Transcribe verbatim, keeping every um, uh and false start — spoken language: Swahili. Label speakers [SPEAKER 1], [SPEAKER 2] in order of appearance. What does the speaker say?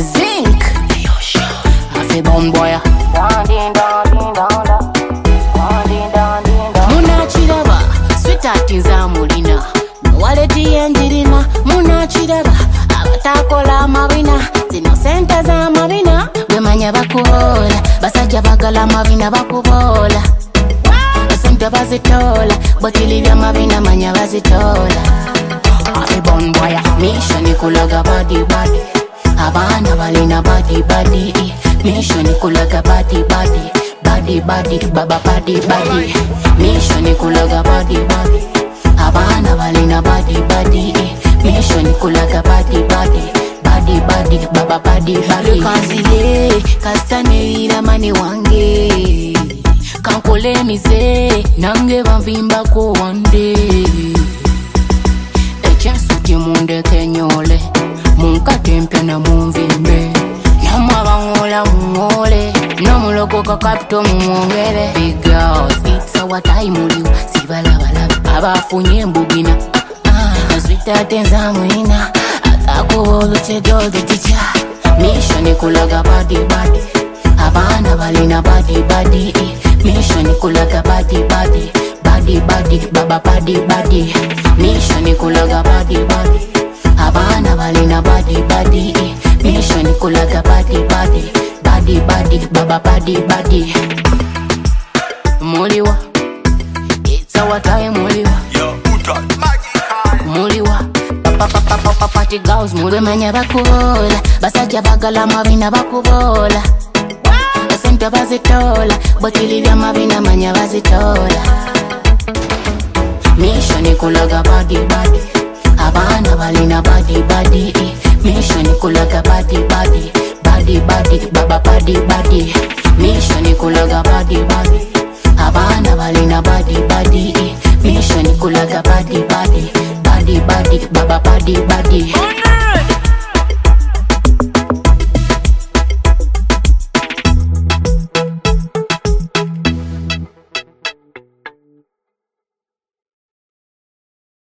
[SPEAKER 1] Zinc I feel bomb boy Muna chiraba Sweetheart nza mulina Nwaleti yenjirina Muna chiraba Abatakola mabina Zino sente za mabina Wemanya bakubola Basajja bagala mabina bakubola Basente bazitola Botili bya mabina manya bazitola Afi bon boy Mission kulaga body body Abana balina body body Mission kulaga body body Body body baba body body Mission kulaga body body Abana balina body body Mission kulaga body body Body body baba body body Kanzile kastanira mani wange Kankole mize nange bavimba ko one day Echensu timunde kenyole Munkate mpya na mumvimbe Namwa bangola mungole Nomuloko kakapito mumwongere Big girls, it's our time uliwa Sibala bala, abafunye mbugina Nazwita tenza mwina Atakuholu chedo the teacher Mission kulaga body body Abana balina body body Mission kulaga body body Body body baba body body Mission kulaga body body Abana balina body body Mission kulaga body body Body body baba body body Muliwa It's our time muliwa
[SPEAKER 2] Yo, Uta, Magic
[SPEAKER 1] Muliwa Papa papa papa party girls Mulwe manya bakubola Basajja bagala mabina bakubola Basente bazitola Botili bya mabina manya bazitola Mission kulaga body body Abana balina body body Mission kulaga body body Body body baba body body Mission kulaga body body Abana balina body body Mission kulaga body body Body body baba body body